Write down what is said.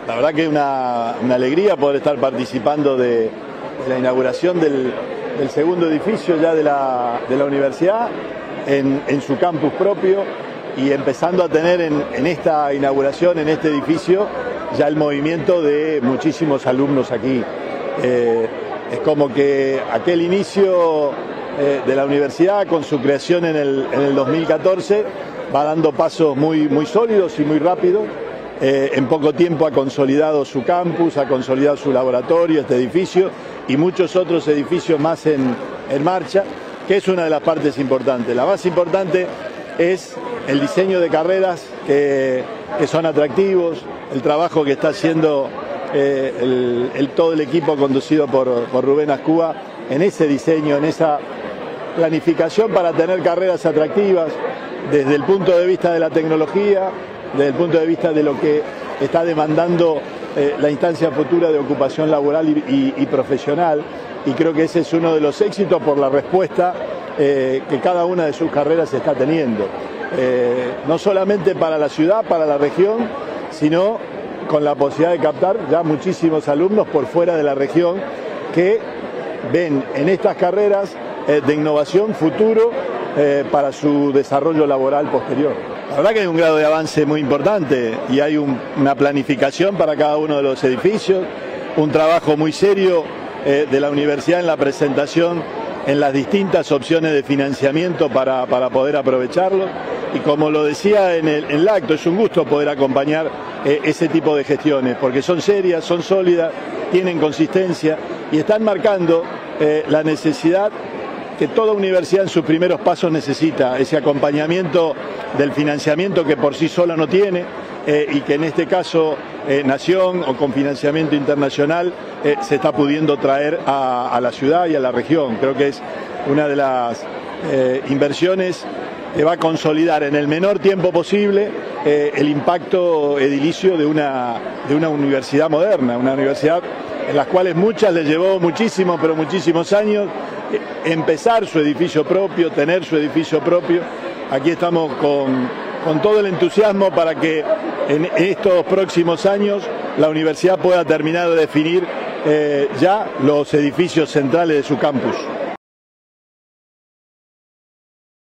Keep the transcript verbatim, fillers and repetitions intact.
La verdad que es una, una alegría poder estar participando de, de la inauguración del, del segundo edificio ya de la, de la universidad en, en su campus propio y empezando a tener en, en esta inauguración, en este edificio, ya el movimiento de muchísimos alumnos aquí. Eh, es como que aquel inicio eh, de la universidad con su creación en el, en el dos mil catorce va dando pasos muy, muy sólidos y muy rápidos. Eh, en poco tiempo ha consolidado su campus, ha consolidado su laboratorio, este edificio y muchos otros edificios más en, en marcha, que es una de las partes importantes. La más importante es el diseño de carreras que, que son atractivos, el trabajo que está haciendo eh, el, el, todo el equipo conducido por, por Rubén Azcúa en ese diseño, en esa planificación para tener carreras atractivas desde el punto de vista de la tecnología, desde el punto de vista de lo que está demandando eh, la instancia futura de ocupación laboral y, y, y profesional, y creo que ese es uno de los éxitos por la respuesta eh, que cada una de sus carreras está teniendo, eh, no solamente para la ciudad, para la región, sino con la posibilidad de captar ya muchísimos alumnos por fuera de la región que ven en estas carreras eh, de innovación futuro eh, para su desarrollo laboral posterior. La verdad que hay un grado de avance muy importante y hay un, una planificación para cada uno de los edificios, un trabajo muy serio eh, de la universidad en la presentación en las distintas opciones de financiamiento para, para poder aprovecharlo. Y como lo decía en el, en el acto, es un gusto poder acompañar eh, ese tipo de gestiones, porque son serias, son sólidas, tienen consistencia y están marcando eh, la necesidad que toda universidad en sus primeros pasos necesita, ese acompañamiento del financiamiento que por sí sola no tiene eh, y que en este caso eh, Nación o con financiamiento internacional eh, se está pudiendo traer a, a la ciudad y a la región. Creo que es una de las eh, inversiones que va a consolidar en el menor tiempo posible eh, el impacto edilicio de una, de una universidad moderna, una universidad en las cuales muchas les llevó muchísimos, pero muchísimos años eh, empezar su edificio propio, tener su edificio propio. Aquí estamos con, con todo el entusiasmo para que en estos próximos años la universidad pueda terminar de definir eh, ya los edificios centrales de su campus.